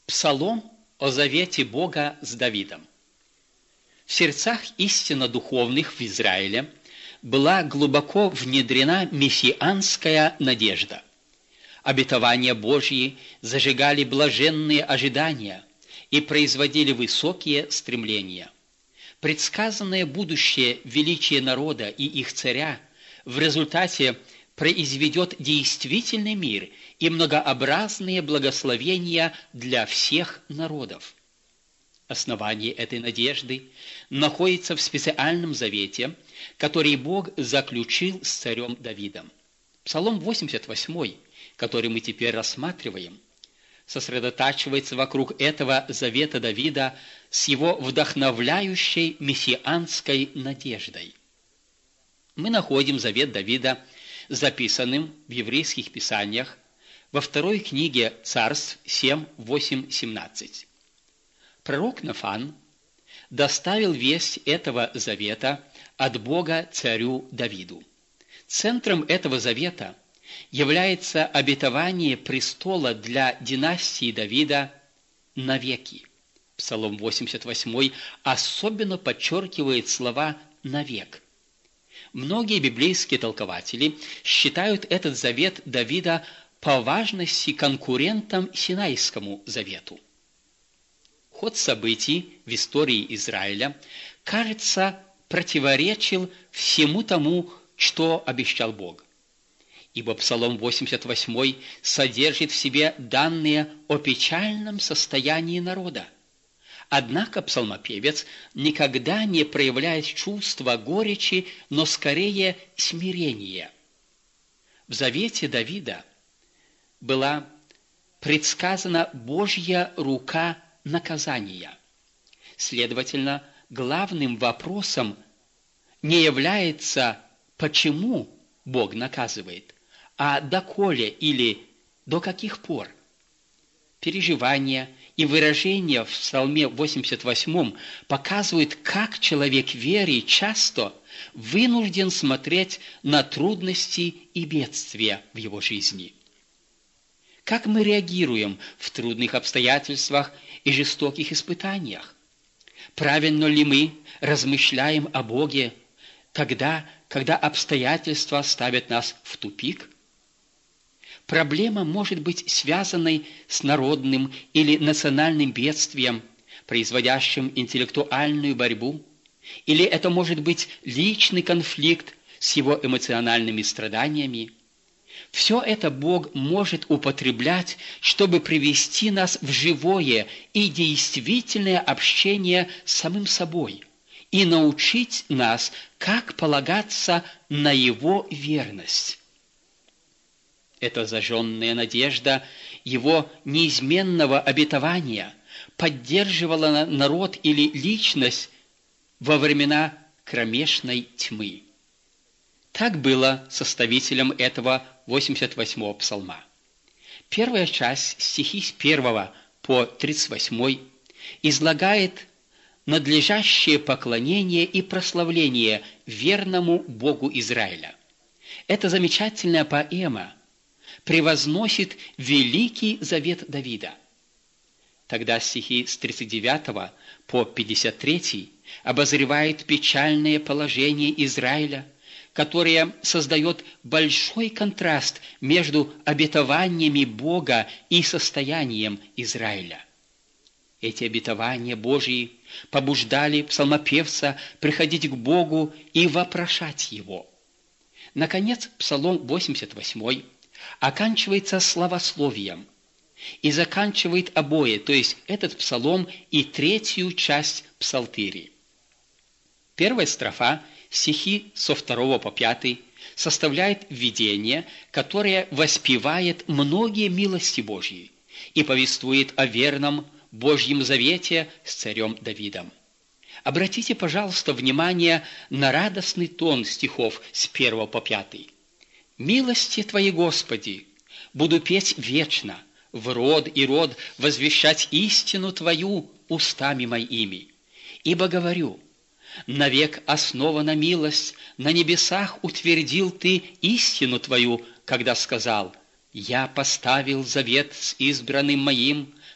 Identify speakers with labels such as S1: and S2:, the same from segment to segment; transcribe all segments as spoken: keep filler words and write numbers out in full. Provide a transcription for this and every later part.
S1: Псалом о завете Бога с Давидом. В сердцах истинно духовных в Израиле была глубоко внедрена мессианская надежда. Обетования Божьи зажигали блаженные ожидания и производили высокие стремления. Предсказанное будущее величие народа и их царя в результате произведет действительный мир и многообразные благословения для всех народов. Основание этой надежды находится в специальном завете, который Бог заключил с царем Давидом. Псалом восемьдесят восемь, который мы теперь рассматриваем, сосредотачивается вокруг этого завета Давида с его вдохновляющей мессианской надеждой. Мы находим завет Давида записанным в еврейских писаниях во второй книге Царств семь, восемь, семнадцать. Пророк Нафан доставил весть этого завета от Бога царю Давиду. Центром этого завета является обетование престола для династии Давида навеки. Псалом восемьдесят восемь особенно подчеркивает слова «навек». Многие библейские толкователи считают этот завет Давида по важности конкурентом Синайскому завету. Ход событий в истории Израиля, кажется, противоречил всему тому, что обещал Бог. Ибо Псалом восемьдесят восемь содержит в себе данные о печальном состоянии народа. Однако псалмопевец никогда не проявляет чувства горечи, но скорее смирения. В завете Давида была предсказана Божья рука наказания. Следовательно, главным вопросом не является, почему Бог наказывает, а доколе или до каких пор. Переживания и выражения в Псалме восемьдесят восемь показывают, как человек веры часто вынужден смотреть на трудности и бедствия в его жизни. Как мы реагируем в трудных обстоятельствах и жестоких испытаниях? Правильно ли мы размышляем о Боге тогда, когда обстоятельства ставят нас в тупик? Проблема может быть связанной с народным или национальным бедствием, производящим интеллектуальную борьбу, или это может быть личный конфликт с его эмоциональными страданиями. Все это Бог может употреблять, чтобы привести нас в живое и действительное общение с самим собой и научить нас, как полагаться на Его верность. Эта зажженная надежда Его неизменного обетования поддерживала народ или личность во времена кромешной тьмы. Так было составителем этого восемьдесят восьмого псалма. Первая часть, стихи с первого по тридцать восьмой, излагает надлежащее поклонение и прославление верному Богу Израиля. Эта замечательная поэма превозносит великий завет Давида. Тогда стихи с тридцать девятого по пятьдесят третий обозревает печальное положение Израиля, которое создает большой контраст между обетованиями Бога и состоянием Израиля. Эти обетования Божьи побуждали псалмопевца приходить к Богу и вопрошать Его. Наконец, Псалом восемьдесят восемь оканчивается славословием и заканчивает обои, то есть этот псалом и третью часть псалтыри. Первая строфа, стихи со второго по пятый, составляет введение, которое воспевает многие милости Божьи и повествует о верном Божьем завете с царем Давидом. Обратите, пожалуйста, внимание на радостный тон стихов с первого по пятый. «Милости Твои, Господи, буду петь вечно, в род и род возвещать истину Твою устами моими. Ибо говорю, навек основана милость, на небесах утвердил Ты истину Твою, когда сказал: я поставил завет с избранным моим,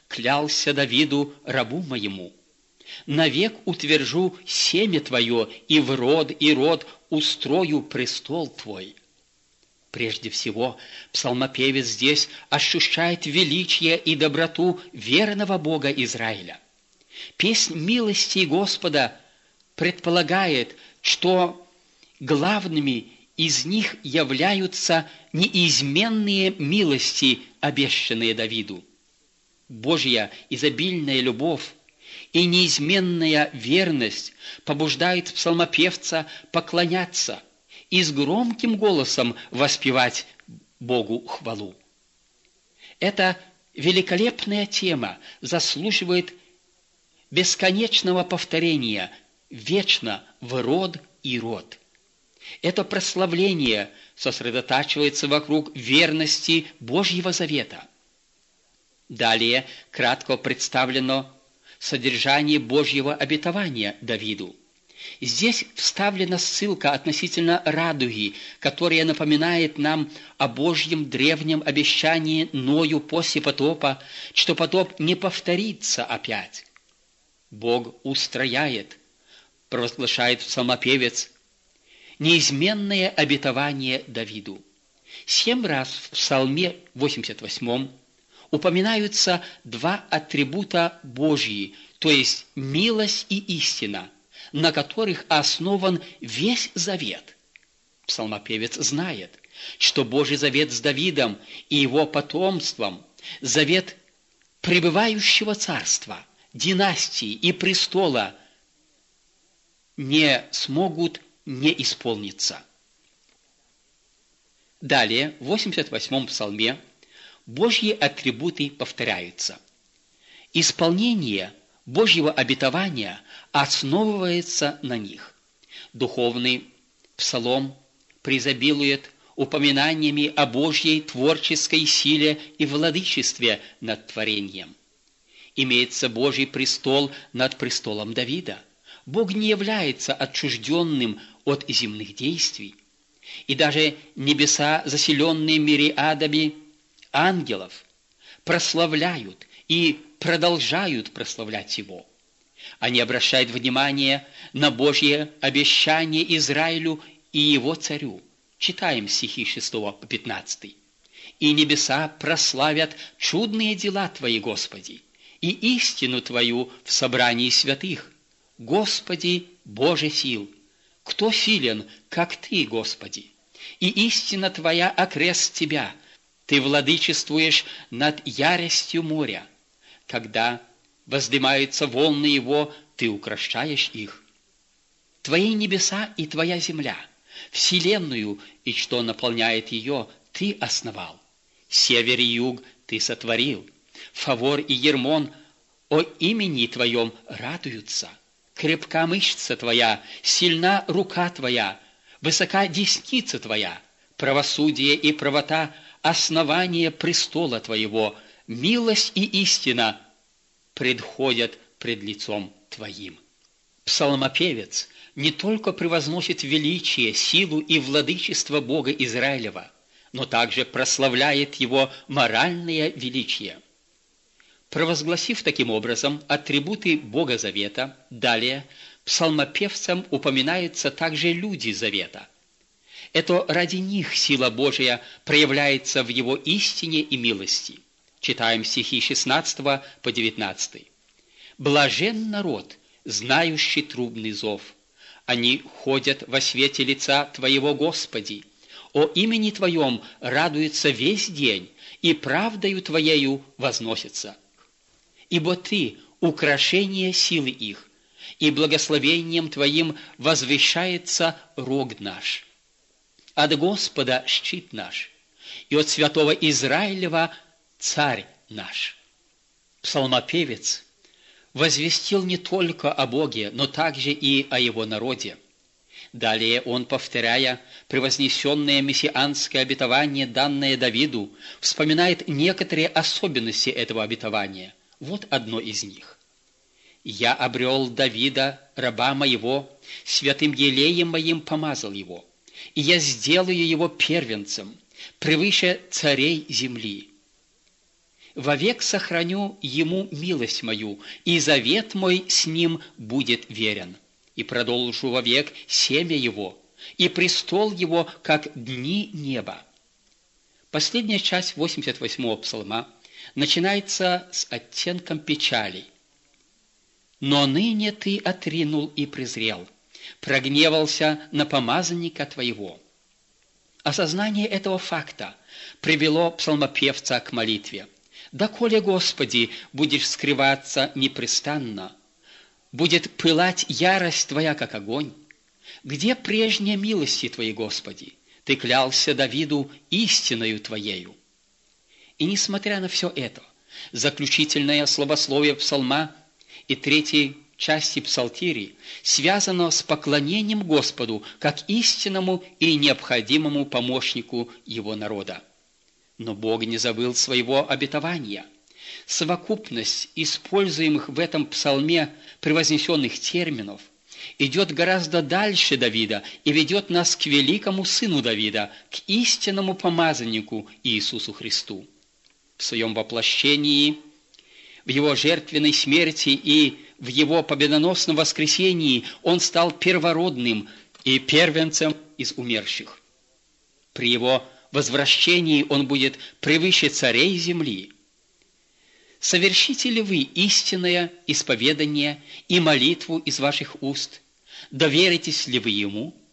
S1: клялся Давиду, рабу моему. Навек утвержу семя твое, и в род и род устрою престол твой». Прежде всего, псалмопевец здесь ощущает величие и доброту верного Бога Израиля. Песнь милости Господа предполагает, что главными из них являются неизменные милости, обещанные Давиду. Божья изобильная любовь и неизменная верность побуждают псалмопевца поклоняться и с громким голосом воспевать Богу хвалу. Эта великолепная тема заслуживает бесконечного повторения вечно в род и род. Это прославление сосредотачивается вокруг верности Божьего завета. Далее кратко представлено содержание Божьего обетования Давиду. Здесь вставлена ссылка относительно радуги, которая напоминает нам о Божьем древнем обещании Ною после потопа, что потоп не повторится опять. Бог устрояет, провозглашает псалмопевец, неизменное обетование Давиду. Семь раз в Псалме восемьдесят восьмом упоминаются два атрибута Божьи, то есть милость и истина, на которых основан весь завет. Псалмопевец знает, что Божий завет с Давидом и его потомством, завет пребывающего царства, династии и престола, не смогут не исполниться. Далее, в восемьдесят восьмом псалме, Божьи атрибуты повторяются. Исполнение Божьего обетования основывается на них. Духовный псалом преизобилует упоминаниями о Божьей творческой силе и владычестве над творением. Имеется Божий престол над престолом Давида. Бог не является отчужденным от земных действий. И даже небеса, заселенные мириадами ангелов, прославляют и продолжают прославлять Его. Они обращают внимание на Божье обещание Израилю и его царю. Читаем стихи шестого по пятнадцатый. «И небеса прославят чудные дела Твои, Господи, и истину Твою в собрании святых. Господи, Боже сил, кто силен, как Ты, Господи? И истина Твоя окрест Тебя, Ты владычествуешь над яростью моря. Когда воздымаются волны его, Ты укращаешь их. Твои небеса и Твоя земля, вселенную и что наполняет ее, Ты основал. Север и юг Ты сотворил. Фавор и Ермон о имени Твоем радуются. Крепка мышца Твоя, сильна рука Твоя, высока десница Твоя, правосудие и правота – основание престола Твоего, милость и истина предходят пред лицом Твоим». Псалмопевец не только превозносит величие, силу и владычество Бога Израилева, но также прославляет Его моральное величие. Провозгласив таким образом атрибуты Бога Завета, далее псалмопевцам упоминаются также люди Завета. Это ради них сила Божия проявляется в Его истине и милости. Читаем стихи шестнадцатого по девятнадцатый. «Блажен народ, знающий трубный зов. Они ходят во свете лица Твоего, Господи. О имени Твоем радуется весь день, и правдою Твоею возносится. Ибо Ты – украшение силы их, и благословением Твоим возвещается рог наш. От Господа щит наш, и от святого Израилева царь наш». Псалмопевец возвестил не только о Боге, но также и о Его народе. Далее он, повторяя превознесенное мессианское обетование, данное Давиду, вспоминает некоторые особенности этого обетования. Вот одно из них. «Я обрел Давида, раба моего, святым елеем моим помазал его, и я сделаю его первенцем, превыше царей земли. вовек сохраню ему милость мою, и завет мой с ним будет верен. И продолжу вовек семя его, и престол его, как дни неба». Последняя часть восемьдесят восьмого псалма начинается с оттенком печали. «Но ныне ты отринул и презрел, прогневался на помазанника твоего». Осознание этого факта привело псалмопевца к молитве. «Доколе, Господи, будешь скрываться непрестанно, будет пылать ярость Твоя, как огонь. Где прежние милости Твои, Господи? Ты клялся Давиду истиною Твоею». И несмотря на все это, заключительное словословие псалма и третьей части псалтири связано с поклонением Господу как истинному и необходимому помощнику его народа. Но Бог не забыл своего обетования. Совокупность используемых в этом псалме превознесенных терминов идет гораздо дальше Давида и ведет нас к великому сыну Давида, к истинному помазаннику Иисусу Христу. В своем воплощении, в его жертвенной смерти и в его победоносном воскресении он стал первородным и первенцем из умерших. При его возвращении он будет превыше царей земли. Совершите ли вы истинное исповедание и молитву из ваших уст? Доверитесь ли вы ему?